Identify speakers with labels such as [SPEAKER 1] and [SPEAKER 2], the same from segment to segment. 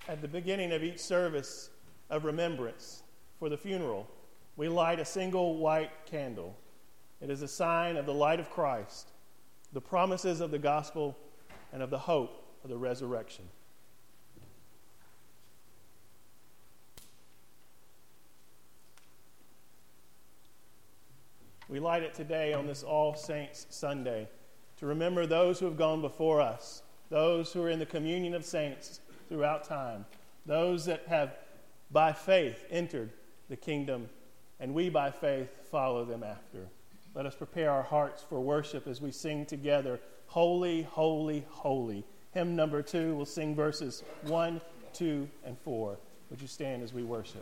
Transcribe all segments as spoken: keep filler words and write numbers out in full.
[SPEAKER 1] At the beginning of each service of remembrance for the funeral, we light a single white candle. It is a sign of the light of Christ, the promises of the gospel, and of the hope of the resurrection. We light it today on this All Saints Sunday to remember those who have gone before us, those who are in the communion of saints throughout time, those that have by faith entered the kingdom, and we by faith follow them after. Let us prepare our hearts for worship as we sing together, Holy, Holy, Holy. Hymn number two, we'll sing verses one, two, and four. Would you stand as we worship?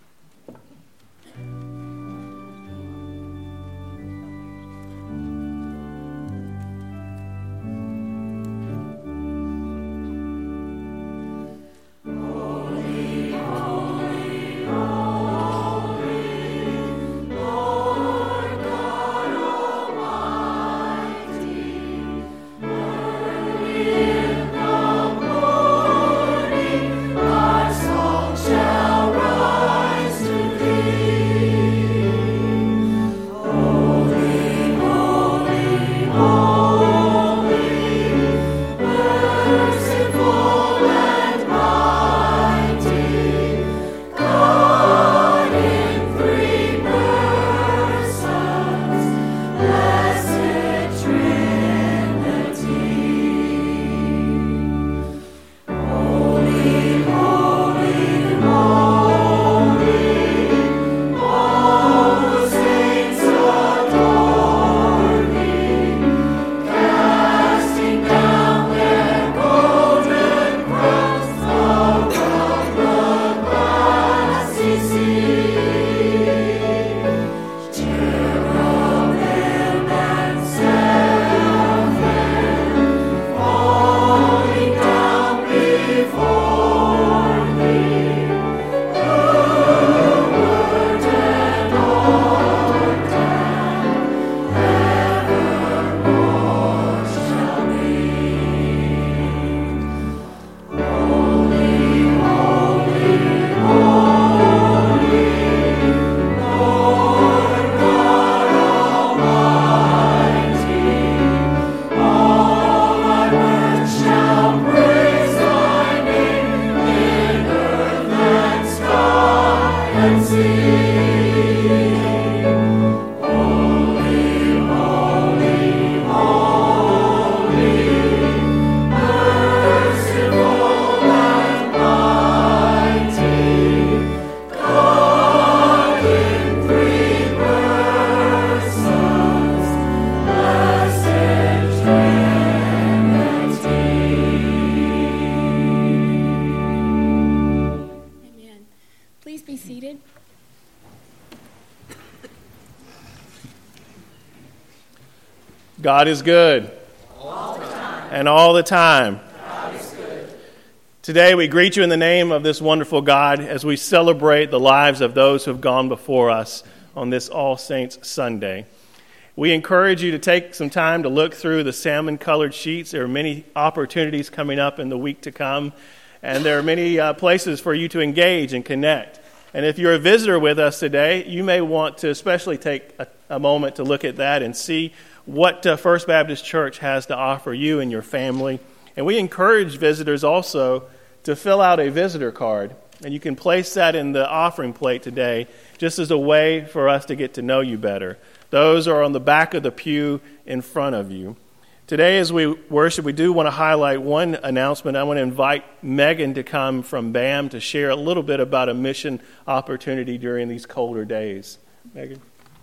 [SPEAKER 1] God is good.
[SPEAKER 2] All the time.
[SPEAKER 1] And all the time.
[SPEAKER 2] God is good.
[SPEAKER 1] Today we greet you in the name of this wonderful God as we celebrate the lives of those who have gone before us on this All Saints Sunday. We encourage you to take some time to look through the salmon-colored sheets. There are many opportunities coming up in the week to come, and there are many uh, places for you to engage and connect. And if you're a visitor with us today, you may want to especially take a, a moment to look at that and see what uh, First Baptist Church has to offer you and your family. And we encourage visitors also to fill out a visitor card. And you can place that in the offering plate today just as a way for us to get to know you better. Those are on the back of the pew in front of you. Today as we worship, we do want to highlight one announcement. I want to invite Megan to come from B A M to share a little bit about a mission opportunity during these colder days. Megan?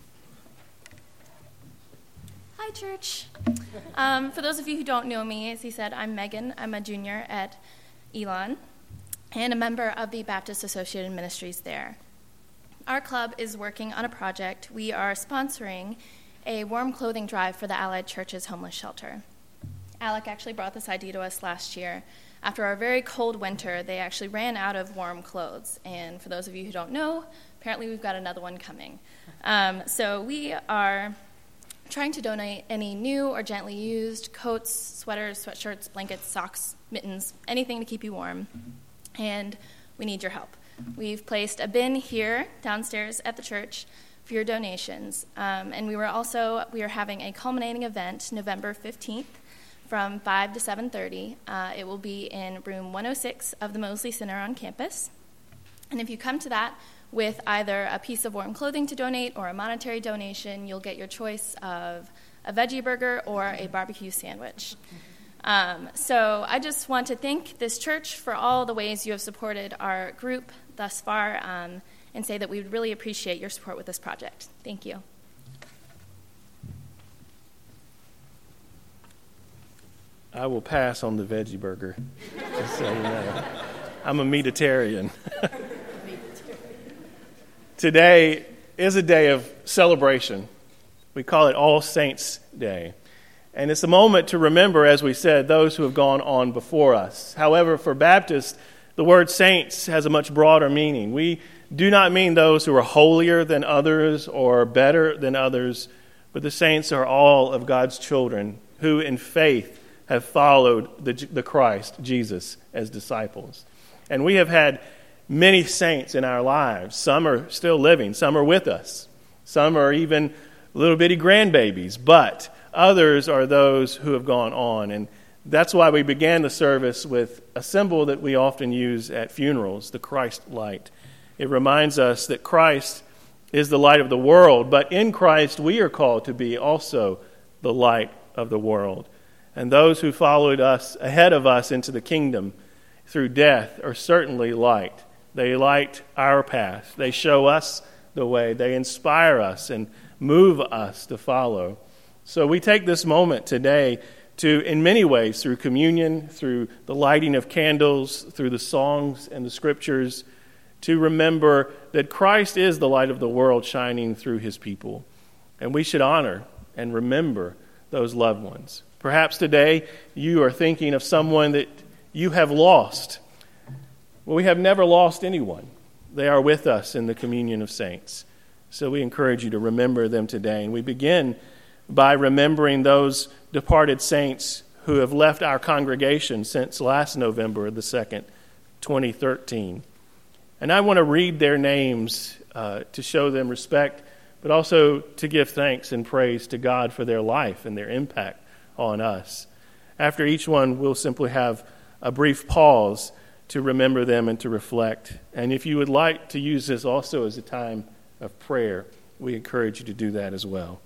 [SPEAKER 3] Hi, church. Um, for those of you who don't know me, as he said, I'm Megan. I'm a junior at Elon and a member of the Baptist Associated Ministries there. Our club is working on a project. We are sponsoring a warm clothing drive for the Allied Church's homeless shelter. Alec actually brought this idea to us last year. After our very cold winter, they actually ran out of warm clothes. And for those of you who don't know, apparently we've got another one coming. Um, so we are trying to donate any new or gently used coats, sweaters, sweatshirts, blankets, socks, mittens, anything to keep you warm. and we need your help. We've placed a bin here downstairs at the church for your donations, um, and we were also we are having a culminating event November fifteenth from five to seven thirty. Uh, it will be in room one oh six of the Mosley Center on campus, and if you come to that with either a piece of warm clothing to donate or a monetary donation, you'll get your choice of a veggie burger or a barbecue sandwich. Um, so I just want to thank this church for all the ways you have supported our group thus far, um, and say that we would really appreciate your support with this project. Thank you.
[SPEAKER 1] I will pass on the veggie burger. Just so you know. I'm a meatitarian. Today is a day of celebration. We call it All Saints' Day. And it's a moment to remember, as we said, those who have gone on before us. However, for Baptists, the word saints has a much broader meaning. We do not mean those who are holier than others or better than others, but the saints are all of God's children who in faith have followed the, the Christ, Jesus, as disciples. And we have had many saints in our lives. Some are still living. Some are with us. Some are even little bitty grandbabies. But others are those who have gone on. And that's why we began the service with a symbol that we often use at funerals, the Christ light. It reminds us that Christ is the light of the world, but in Christ we are called to be also the light of the world. And those who followed us ahead of us into the kingdom through death are certainly light. They light our path. They show us the way. They inspire us and move us to follow. So we take this moment today to, in many ways, through communion, through the lighting of candles, through the songs and the scriptures, to remember that Christ is the light of the world shining through his people. And we should honor and remember those loved ones. Perhaps today you are thinking of someone that you have lost. Well, we have never lost anyone. They are with us in the communion of saints. So we encourage you to remember them today. And we begin by remembering those departed saints who have left our congregation since last November the second, twenty thirteen. And I want to read their names uh, to show them respect, but also to give thanks and praise to God for their life and their impact on us. After each one, we'll simply have a brief pause to remember them and to reflect. And if you would like to use this also as a time of prayer, we encourage you to do that as well.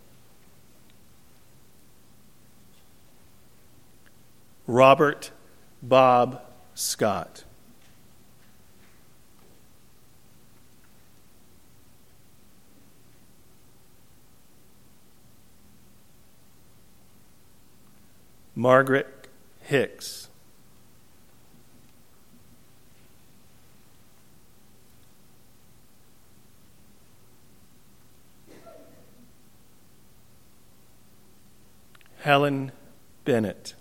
[SPEAKER 1] Robert Bob Scott. Margaret Hicks. Helen Bennett.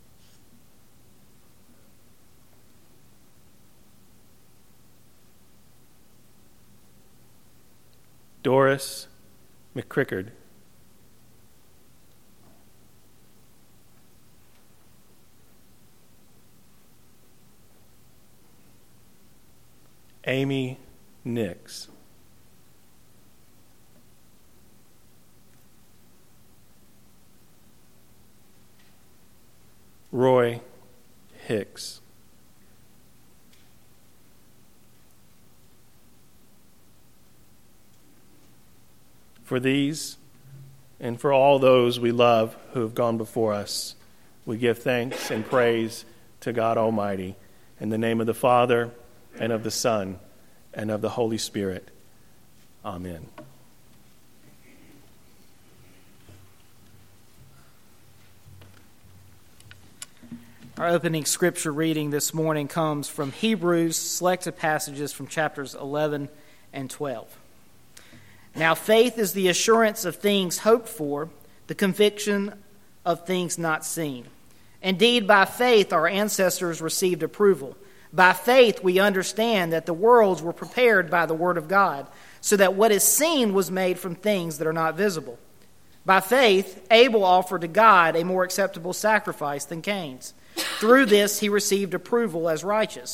[SPEAKER 1] Doris McCrickard. Amy Nix. Roy Hicks. For these and for all those we love who have gone before us, we give thanks and praise to God Almighty. In the name of the Father, and of the Son, and of the Holy Spirit. Amen.
[SPEAKER 4] Our opening scripture reading this morning comes from Hebrews, selected passages from chapters eleven and twelve. Now faith is the assurance of things hoped for, the conviction of things not seen. Indeed, by faith our ancestors received approval. By faith we understand that the worlds were prepared by the word of God, so that what is seen was made from things that are not visible. By faith Abel offered to God a more acceptable sacrifice than Cain's. Through this he received approval as righteous.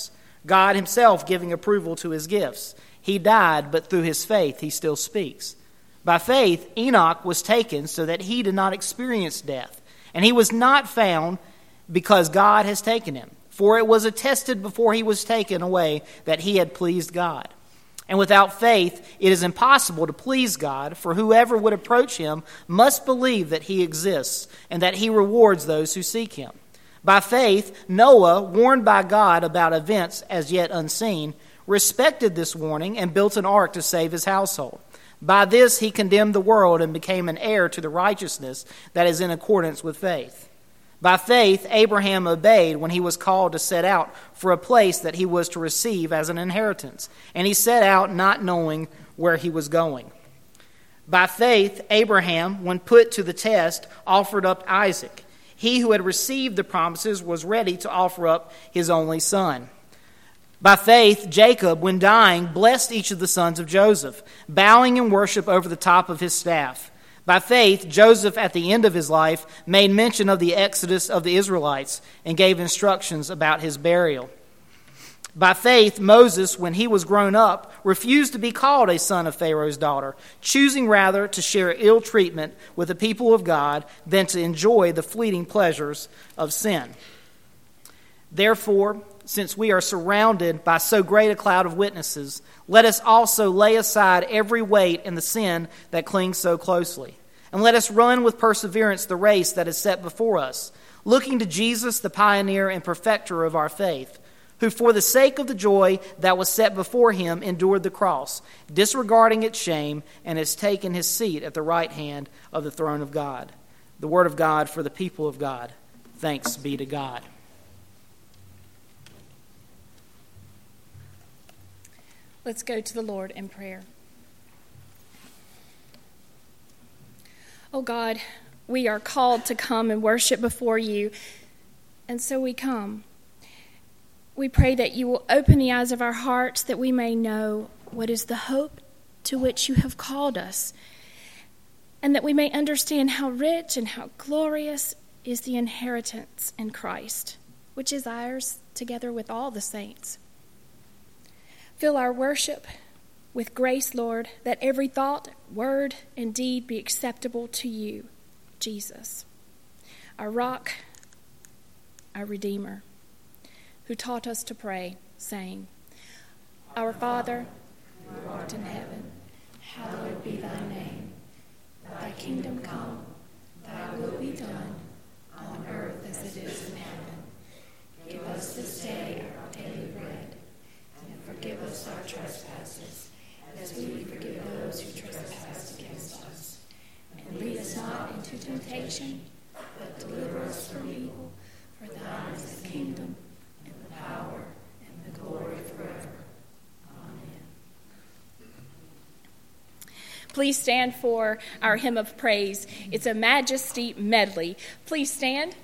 [SPEAKER 4] God himself giving approval to his gifts. He died, but through his faith he still speaks. By faith, Enoch was taken so that he did not experience death, and he was not found because God has taken him. For it was attested before he was taken away that he had pleased God. And without faith, it is impossible to please God, for whoever would approach him must believe that he exists and that he rewards those who seek him. By faith, Noah, warned by God about events as yet unseen, respected this warning and built an ark to save his household. By this he condemned the world and became an heir to the righteousness that is in accordance with faith. By faith, Abraham obeyed when he was called to set out for a place that he was to receive as an inheritance, and he set out not knowing where he was going. By faith, Abraham, when put to the test, offered up Isaac. He who had received the promises was ready to offer up his only son. By faith, Jacob, when dying, blessed each of the sons of Joseph, bowing in worship over the top of his staff. By faith, Joseph, at the end of his life, made mention of the exodus of the Israelites and gave instructions about his burial. By faith, Moses, when he was grown up, refused to be called a son of Pharaoh's daughter, choosing rather to share ill treatment with the people of God than to enjoy the fleeting pleasures of sin. Therefore, since we are surrounded by so great a cloud of witnesses, let us also lay aside every weight and the sin that clings so closely. And let us run with perseverance the race that is set before us, looking to Jesus, the pioneer and perfecter of our faith, who for the sake of the joy that was set before him endured the cross, disregarding its shame, and has taken his seat at the right hand of the throne of God. The word of God for the people of God. Thanks be to God.
[SPEAKER 5] Let's go to the Lord in prayer. Oh God, we are called to come and worship before you, and so we come. We pray that you will open the eyes of our hearts that we may know what is the hope to which you have called us, and that we may understand how rich and how glorious is the inheritance in Christ, which is ours together with all the saints. Fill our worship with grace, Lord, that every thought, word, and deed be acceptable to you, Jesus, our rock, our Redeemer, who taught us to pray, saying, Our Father, who art in heaven, hallowed be thy name. Thy kingdom come, thy will be done, on earth as it is in heaven. Give us this day our daily bread, and forgive us our trespasses, as we forgive those who trespass against us. And lead us not into temptation, but deliver us from evil. For thine is the kingdom, and the power, and the glory forever. Amen. Please stand for our hymn of praise. It's a Majesty medley. Please stand.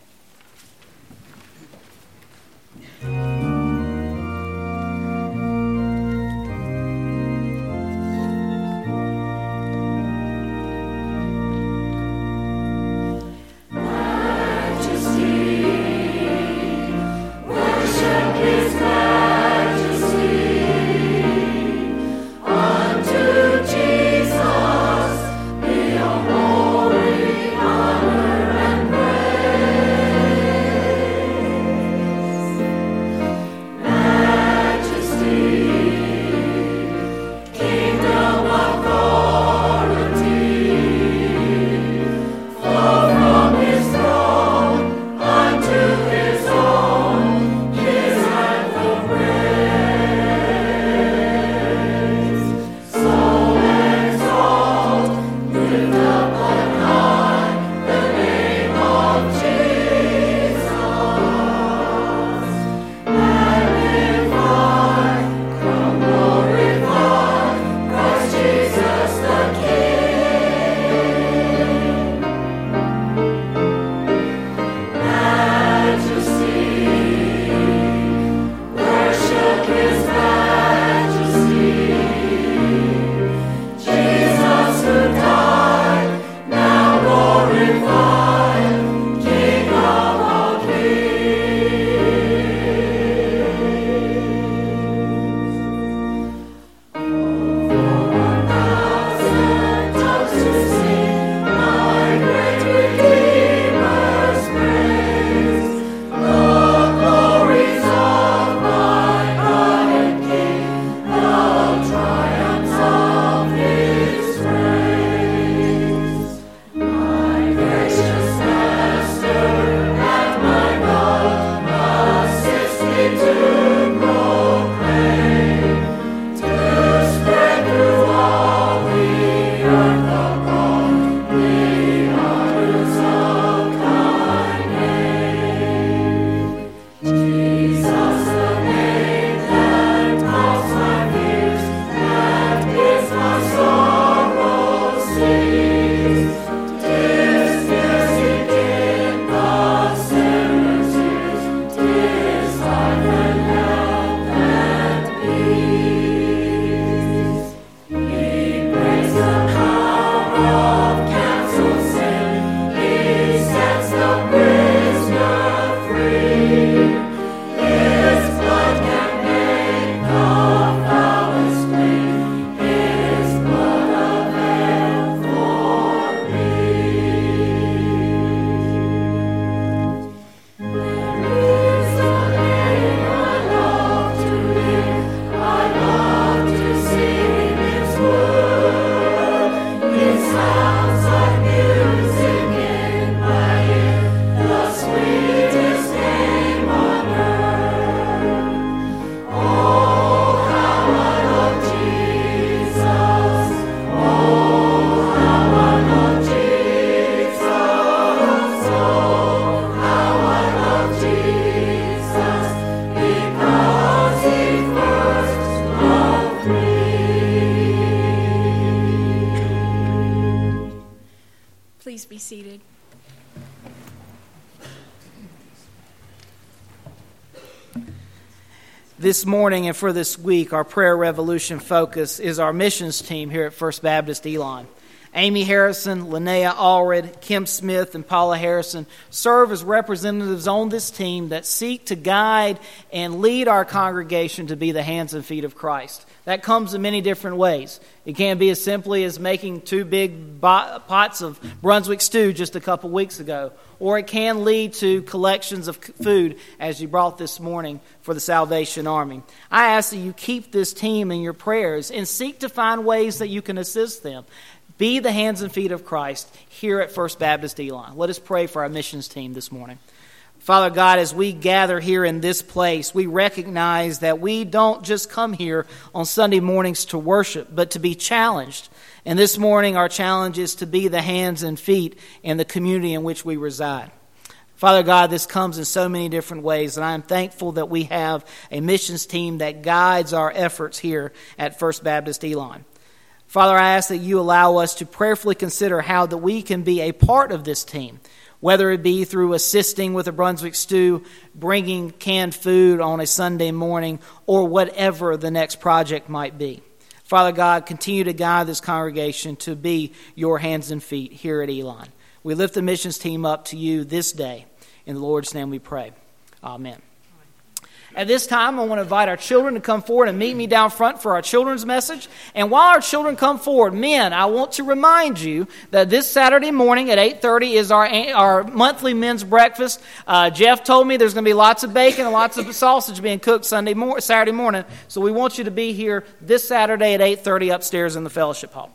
[SPEAKER 4] This morning and for this week, our prayer revolution focus is our missions team here at First Baptist Elon. Amy Harrison, Linnea Allred, Kim Smith, and Paula Harrison serve as representatives on this team that seek to guide and lead our congregation to be the hands and feet of Christ. That comes in many different ways. It can be as simply as making two big pots of Brunswick stew just a couple weeks ago, or it can lead to collections of food as you brought this morning for the Salvation Army. I ask that you keep this team in your prayers and seek to find ways that you can assist them. Be the hands and feet of Christ here at First Baptist Elon. Let us pray for our missions team this morning. Father God, as we gather here in this place, we recognize that we don't just come here on Sunday mornings to worship, but to be challenged. And this morning, our challenge is to be the hands and feet in the community in which we reside. Father God, this comes in so many different ways, and I am thankful that we have a missions team that guides our efforts here at First Baptist Elon. Father, I ask that you allow us to prayerfully consider how that we can be a part of this team, whether it be through assisting with a Brunswick stew, bringing canned food on a Sunday morning, or whatever the next project might be. Father God, continue to guide this congregation to be your hands and feet here at Elon. We lift the missions team up to you this day. In the Lord's name we pray. Amen. At this time, I want to invite our children to come forward and meet me down front for our children's message. And while our children come forward, men, I want to remind you that this Saturday morning at eight thirty is our our monthly men's breakfast. Uh, Jeff told me there's going to be lots of bacon and lots of sausage being cooked Sunday mor- Saturday morning. So we want you to be here this Saturday at eight thirty upstairs in the fellowship hall.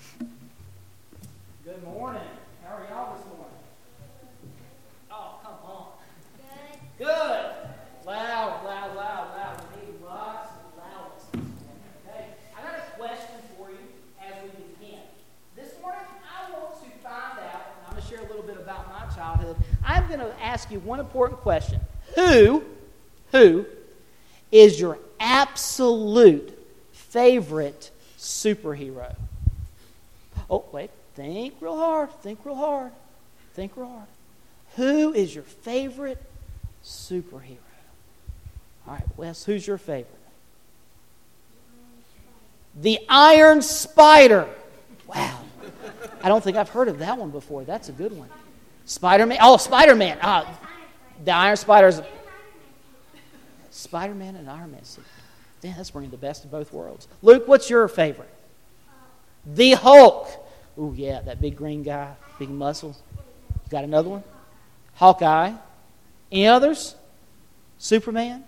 [SPEAKER 4] Good morning. How are y'all this morning? Oh, come on. Good. Good. Loud, loud, loud, loud. We need lots of loudness. Okay? I got a question for you as we begin. This morning, I want to find out, and I'm going to share a little bit about my childhood. I'm going to ask you one important question. Who, who is your absolute favorite superhero? Oh, wait. Think real hard. Think real hard. Think real hard. Who is your favorite superhero? All right, Wes, who's your favorite? The Iron Spider. Wow. I don't think I've heard of that one before. That's a good one. Spider-Man. Oh, Spider-Man. Ah, the Iron Spider's. Spider-Man and Iron Man. Damn, that's bringing the best of both worlds. Luke, what's your favorite? The Hulk. Oh, yeah, that big green guy, big muscles. Got another one? Hawkeye. Any others? Superman?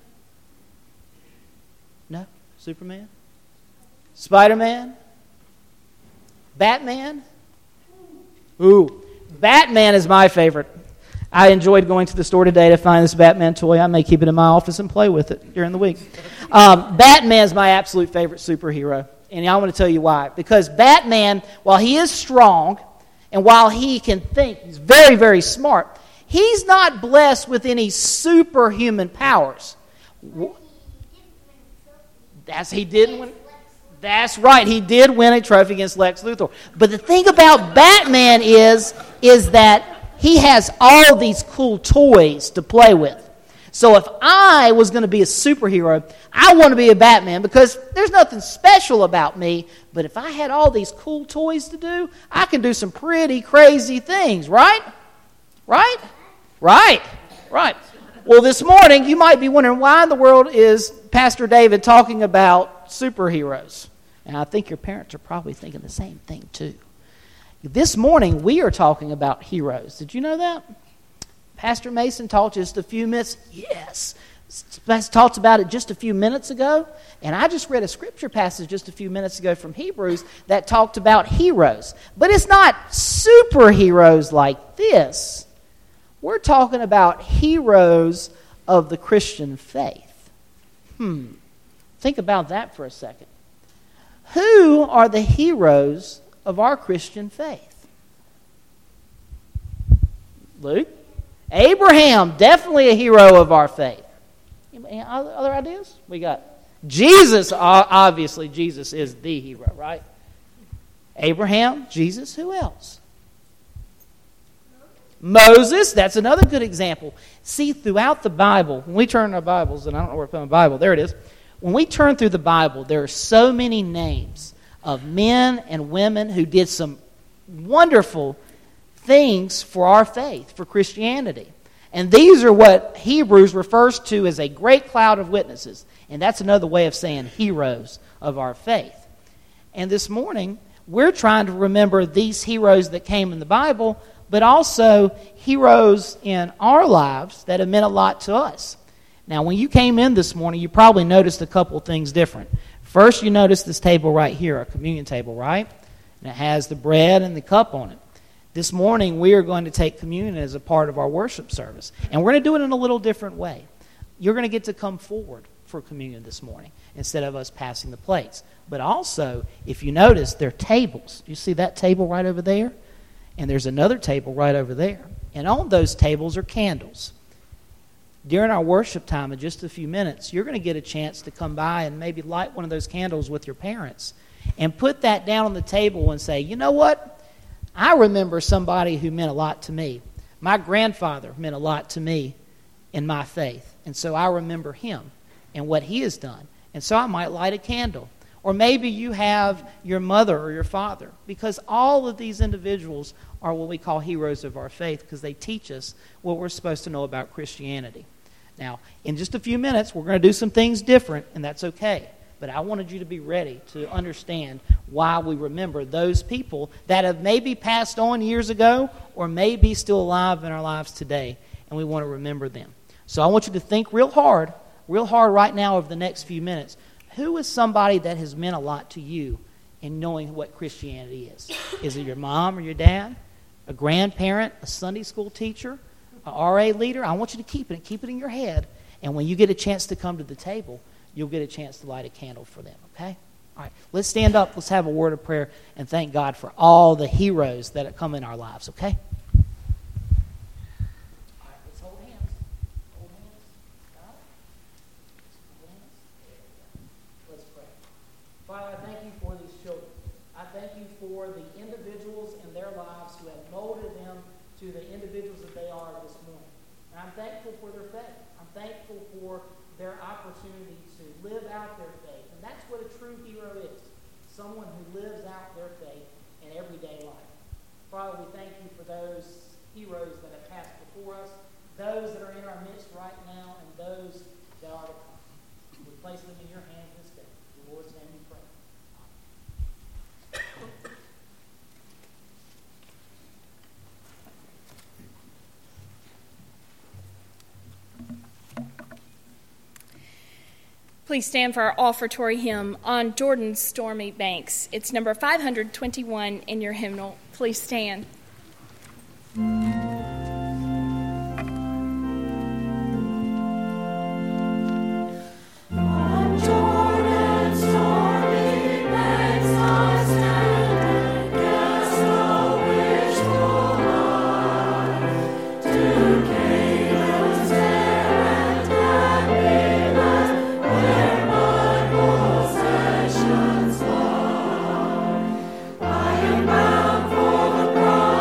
[SPEAKER 4] No? Superman? Spider-Man? Batman? Ooh, Batman is my favorite. I enjoyed going to the store today to find this Batman toy. I may keep it in my office and play with it during the week. Um, Batman is my absolute favorite superhero, and I want to tell you why. Because Batman, while he is strong, and while he can think, he's very, very smart, he's not blessed with any superhuman powers. That's he didn't win. That's right. He did win a trophy against Lex Luthor. But the thing about Batman is, is that he has all these cool toys to play with. So if I was going to be a superhero, I want to be a Batman because there's nothing special about me. But if I had all these cool toys to do, I can do some pretty crazy things, right? Right? Right. Right. Well, this morning, you might be wondering, why in the world is Pastor David talking about superheroes? And I think your parents are probably thinking the same thing, too. This morning, we are talking about heroes. Did you know that? Pastor Mason taught just a few minutes. Yes. Talked about it just a few minutes ago. And I just read a scripture passage just a few minutes ago from Hebrews that talked about heroes. But it's not superheroes like this. We're talking about heroes of the Christian faith. Hmm. Think about that for a second. Who are the heroes of our Christian faith? Luke? Abraham, definitely a hero of our faith. Any other ideas? We got Jesus. Obviously, Jesus is the hero, right? Abraham, Jesus, who else? Moses, that's another good example. See, throughout the Bible, when we turn our Bibles, and I don't know where to put my Bible, there it is. When we turn through the Bible, there are so many names of men and women who did some wonderful things for our faith, for Christianity. And these are what Hebrews refers to as a great cloud of witnesses. And that's another way of saying heroes of our faith. And this morning, we're trying to remember these heroes that came in the Bible, but also heroes in our lives that have meant a lot to us. Now, when you came in this morning, you probably noticed a couple of things different. First, you noticed this table right here, our communion table, right? And it has the bread and the cup on it. This morning, we are going to take communion as a part of our worship service. And we're going to do it in a little different way. You're going to get to come forward for communion this morning instead of us passing the plates. But also, if you notice, there are tables. You see that table right over there? And there's another table right over there. And on those tables are candles. During our worship time in just a few minutes, you're going to get a chance to come by and maybe light one of those candles with your parents and put that down on the table and say, you know what? I remember somebody who meant a lot to me. My grandfather meant a lot to me in my faith. And so I remember him and what he has done. And so I might light a candle. Or maybe you have your mother or your father, because all of these individuals are what we call heroes of our faith because they teach us what we're supposed to know about Christianity. Now, in just a few minutes, we're going to do some things different, and that's okay. But I wanted you to be ready to understand why we remember those people that have maybe passed on years ago or may be still alive in our lives today, and we want to remember them. So I want you to think real hard, real hard right now over the next few minutes. Who is somebody that has meant a lot to you in knowing what Christianity is? Is it your mom or your dad, a grandparent, a Sunday school teacher, an R A leader? I want you to keep it, keep it in your head. And when you get a chance to come to the table, you'll get a chance to light a candle for them, okay? All right, let's stand up. Let's have a word of prayer and thank God for all the heroes that have come in our lives, okay? Father, I thank you for these children. I thank you for the individuals in their lives who have molded them to the individuals that they are this morning. And I'm thankful for their faith. I'm thankful for their opportunity to live out their faith. And that's what a true hero is, someone who lives out their faith in everyday life. Father, we thank you for those heroes that have passed before us, those that are in our midst right now, and those that are to come. We place them in your hands this day. In the Lord's name we pray.
[SPEAKER 5] Please stand for our offertory hymn, On Jordan's Stormy Banks. It's number five hundred twenty-one in your hymnal. Please stand.
[SPEAKER 2] Bound for the cross.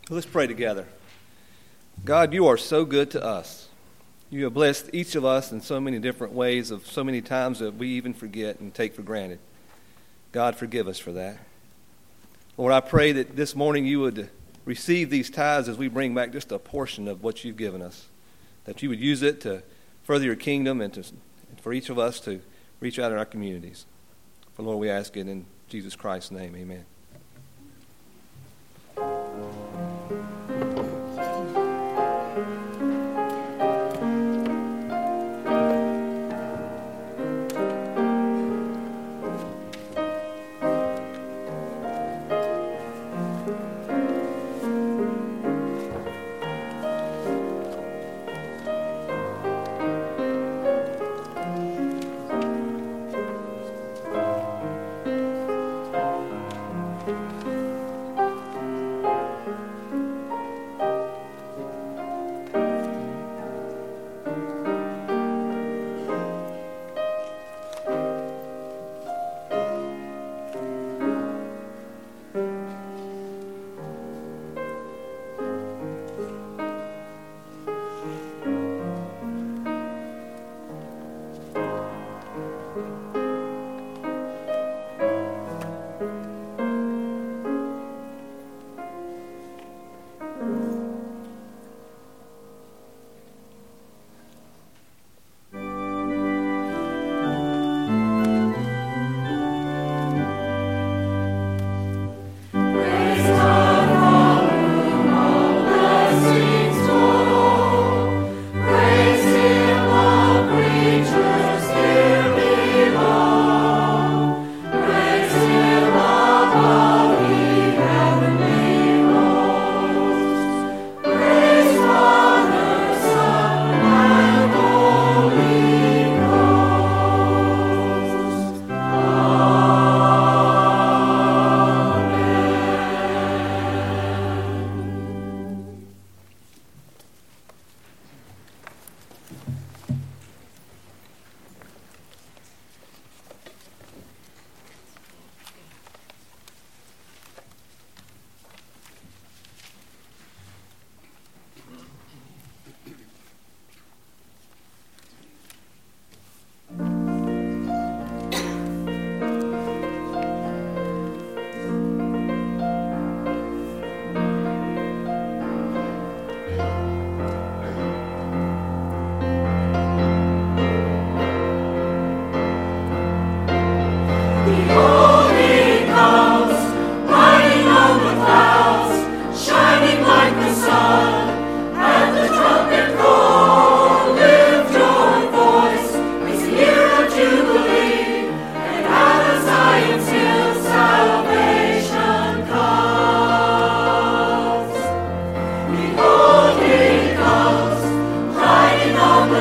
[SPEAKER 6] Let's pray together. God, you are so good to us. You have blessed each of us in so many different ways, of so many times that we even forget and take for granted. God, forgive us for that. Lord, I pray that this morning you would receive these tithes as we bring back just a portion of what you've given us, that you would use it to further your kingdom and to, for each of us to reach out in our communities. For Lord, we ask it in Jesus Christ's name, amen.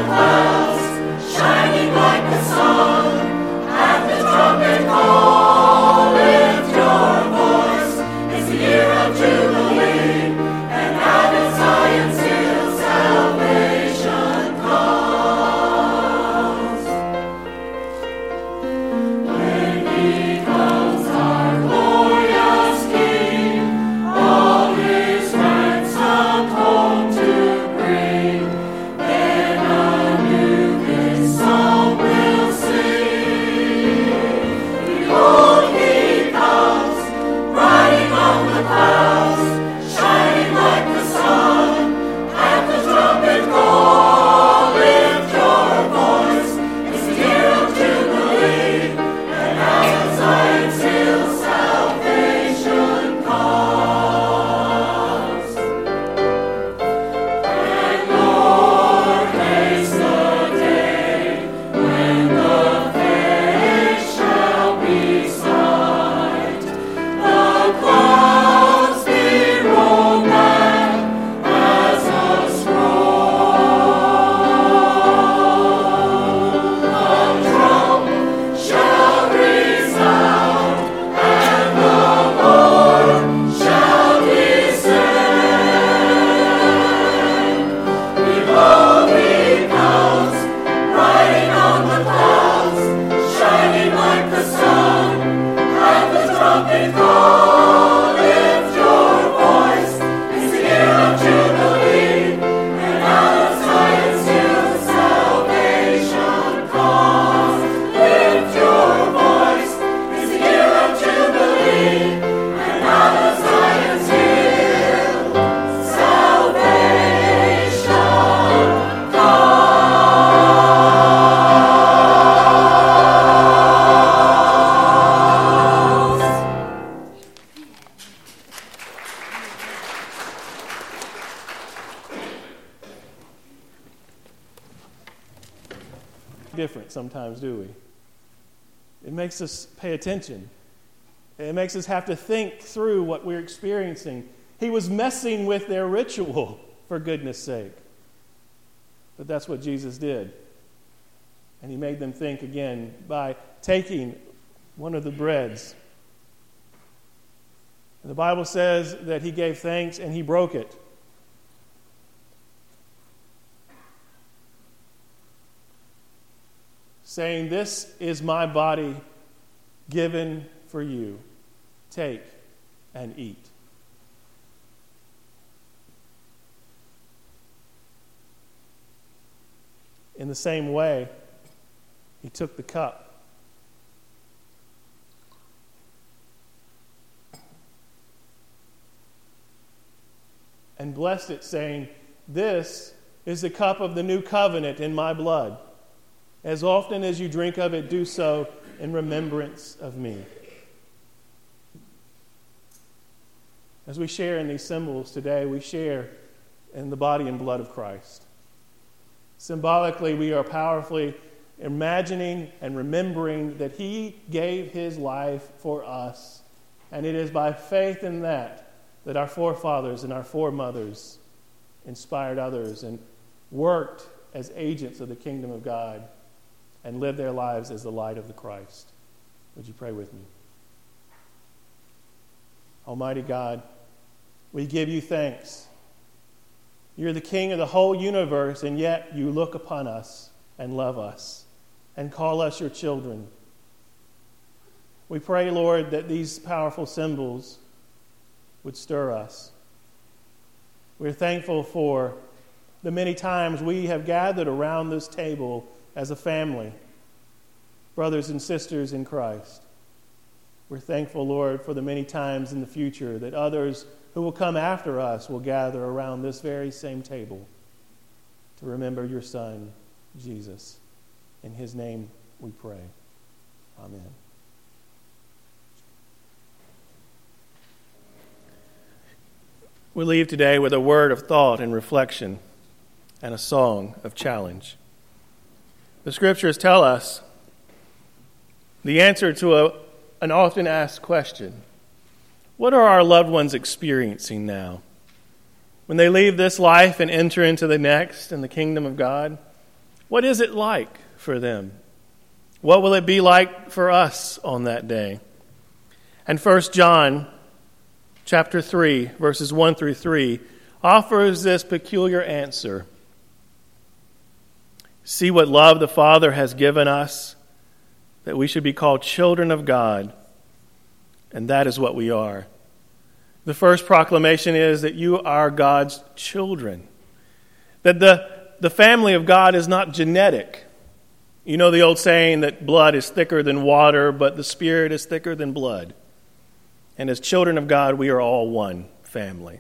[SPEAKER 2] Shining like the sun at the trumpet call.
[SPEAKER 1] sometimes, do we? It makes us pay attention. It makes us have to think through what we're experiencing. He was messing with their ritual, for goodness sake. But that's what Jesus did. And he made them think again by taking one of the breads. The Bible says that he gave thanks and he broke it. Saying, "This is my body given for you. Take and eat." In the same way, he took the cup. And blessed it, saying, "This is the cup of the new covenant in my blood. As often as you drink of it, do so in remembrance of me." As we share in these symbols today, we share in the body and blood of Christ. Symbolically, we are powerfully imagining and remembering that he gave his life for us. And it is by faith in that that our forefathers and our foremothers inspired others and worked as agents of the kingdom of God and lived their lives as the light of the Christ. Would you pray with me? Almighty God, we give you thanks. You're the King of the whole universe, and yet you look upon us and love us and call us your children. We pray, Lord, that these powerful symbols would stir us. We're thankful for the many times we have gathered around this table as a family, brothers and sisters in Christ. We're thankful, Lord, for the many times in the future that others who will come after us will gather around this very same table to remember your Son, Jesus. In his name we pray. Amen. We leave today with a word of thought and reflection and a song of challenge. The scriptures tell us the answer to a, an often asked question. What are our loved ones experiencing now? When they leave this life and enter into the next in the kingdom of God, what is it like for them? What will it be like for us on that day? And First John chapter three, verses one through three, offers this peculiar answer. See what love the Father has given us, that we should be called children of God, and that is what we are. The first proclamation is that you are God's children, that the, the family of God is not genetic. You know the old saying that blood is thicker than water, but the Spirit is thicker than blood. And as children of God, we are all one family.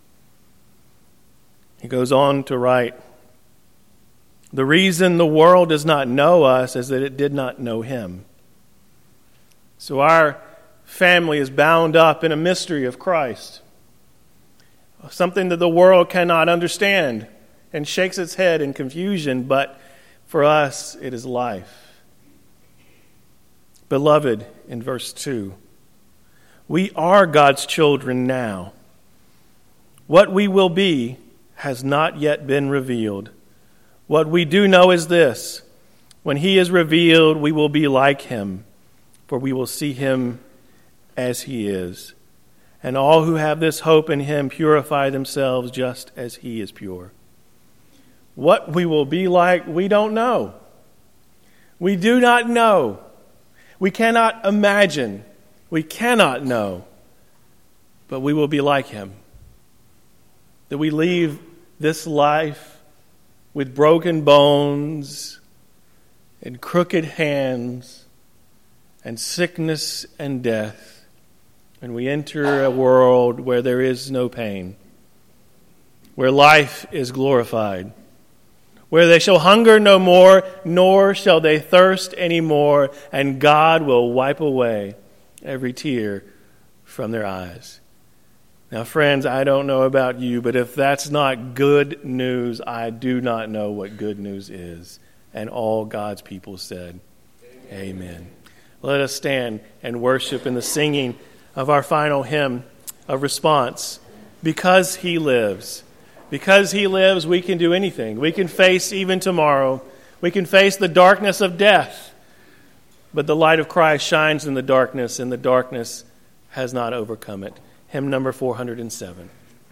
[SPEAKER 1] He goes on to write, the reason the world does not know us is that it did not know him. So our family is bound up in a mystery of Christ, something that the world cannot understand and shakes its head in confusion, but for us it is life. Beloved, in verse two, we are God's children now. What we will be has not yet been revealed. What we do know is this: when he is revealed, we will be like him, for we will see him as he is. And all who have this hope in him purify themselves just as he is pure. What we will be like, we don't know. We do not know. We cannot imagine. We cannot know. But we will be like him. That we leave this life with broken bones and crooked hands and sickness and death, and we enter a world where there is no pain, where life is glorified, where they shall hunger no more, nor shall they thirst any more, and God will wipe away every tear from their eyes. Now, friends, I don't know about you, but if that's not good news, I do not know what good news is. And all God's people said, Amen. Amen. Let us stand and worship in the singing of our final hymn of response. Because he lives. Because he lives, we can do anything. We can face even tomorrow. We can face the darkness of death. But the light of Christ shines in the darkness, and the darkness has not overcome it. Hymn number four hundred seven.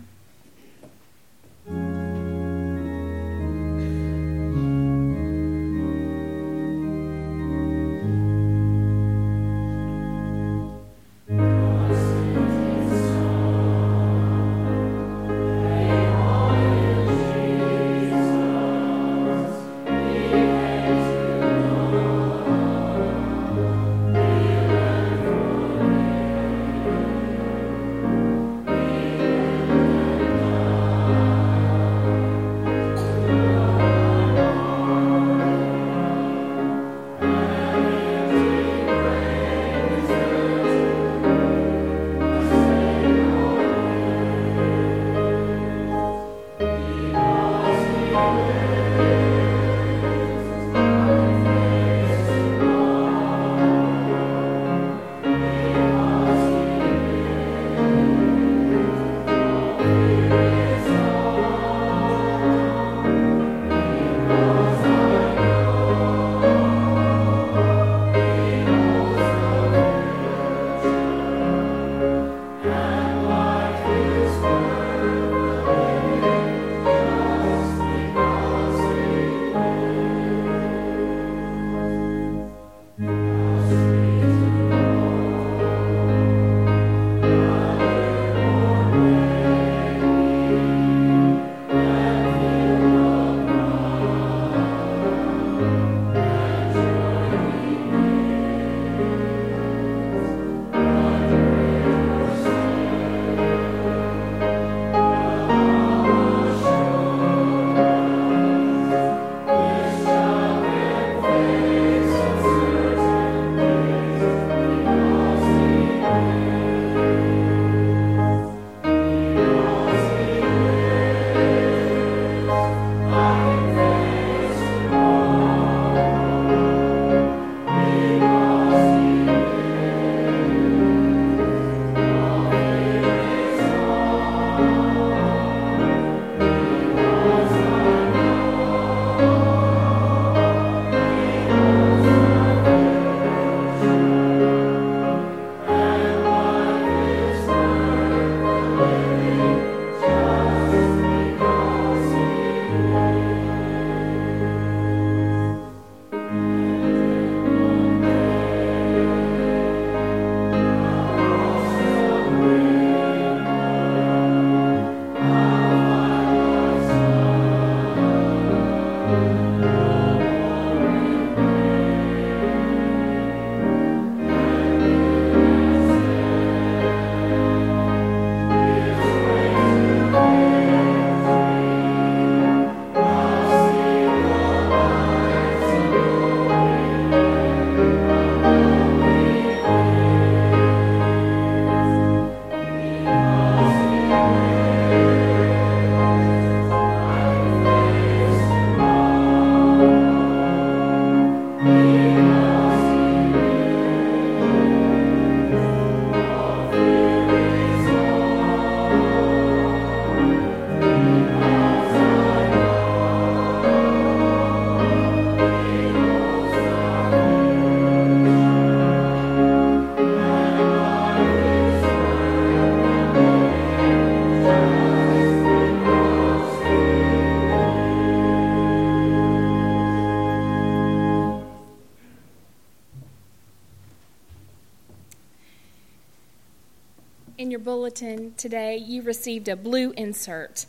[SPEAKER 5] In your bulletin today, you received a blue insert.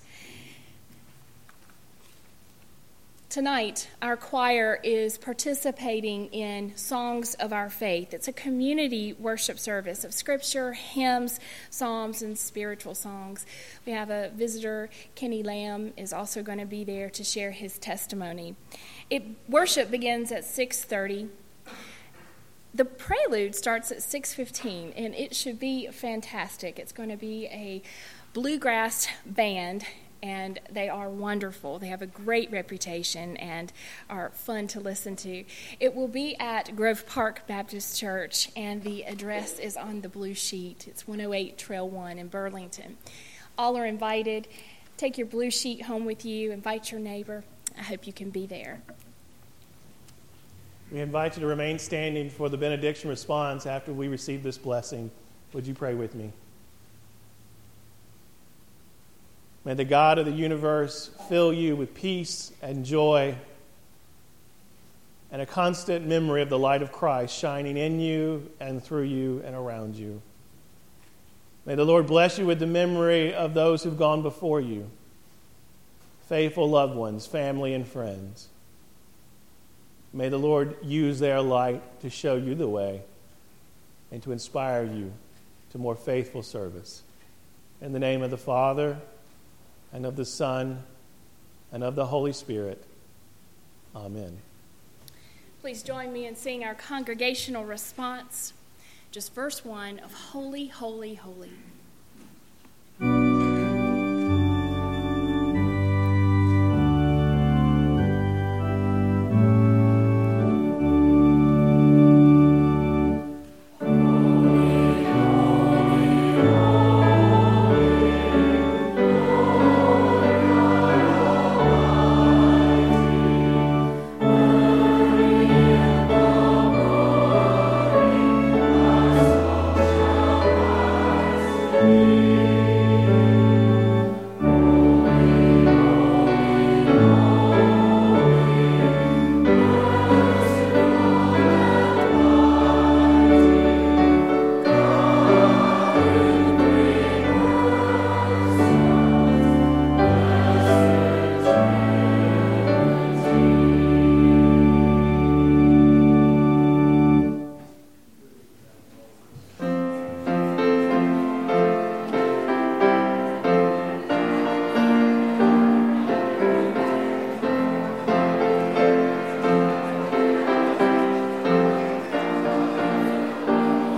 [SPEAKER 5] Tonight, our choir is participating in Songs of Our Faith. It's a community worship service of scripture, hymns, psalms, and spiritual songs. We have a visitor, Kenny Lamb, is also going to be there to share his testimony. It, worship begins at six thirty. The prelude starts at six fifteen, and it should be fantastic. It's going to be a bluegrass band, and they are wonderful. They have a great reputation and are fun to listen to. It will be at Grove Park Baptist Church, and the address is on the blue sheet. It's one oh eight Trail one in Burlington. All are invited. Take your blue sheet home with you. Invite your neighbor. I hope you can be there.
[SPEAKER 1] We invite you to remain standing for the benediction response after we receive this blessing. Would you pray with me? May the God of the universe fill you with peace and joy and a constant memory of the light of Christ shining in you and through you and around you. May the Lord bless you with the memory of those who've gone before you, faithful loved ones, family, and friends. May the Lord use their light to show you the way and to inspire you to more faithful service. In the name of the Father, and of the Son, and of the Holy Spirit. Amen.
[SPEAKER 5] Please join me in singing our congregational response. Just verse one of Holy, Holy, Holy.